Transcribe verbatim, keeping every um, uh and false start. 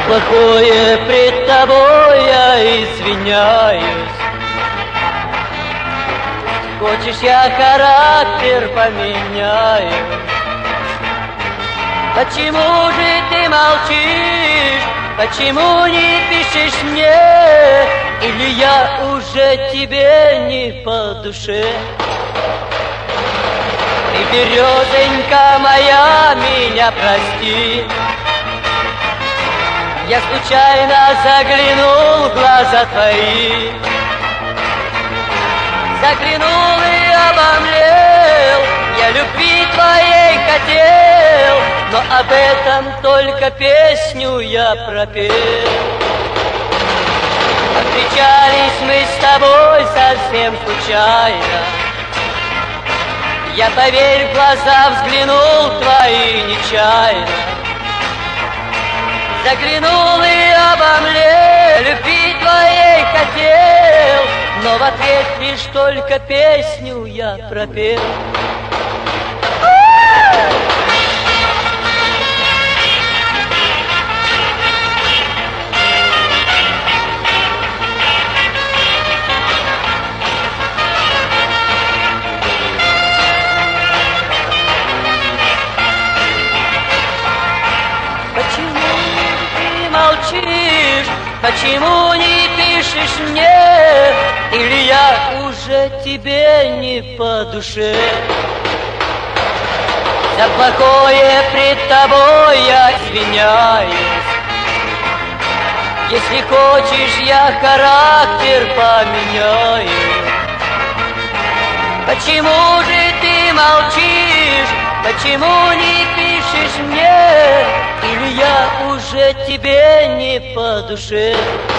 плохое пред тобой я извиняюсь. Хочешь, я характер поменяю? Почему же ты молчишь? Почему не пишешь мне? Или я уже тебе не по душе? Ты, березонька моя, меня прости. Я случайно заглянул в глаза твои. Заглянул и обомлел, я любви твоей хотел, но об этом только песню я пропел. Встречались мы с тобой совсем случайно. Я, поверь, в глаза взглянул твои нечаянно. Заглянул и обомлел, любви твоей хотел, но в ответ лишь только песню я пропел. Почему ты молчишь? Почему не пишешь мне? Или я уже тебе не по душе? За плохое пред тобой я извиняюсь. Если хочешь, я характер поменяю. Почему же ты молчишь? Почему не пишешь мне? Или я уже тебе не по душе?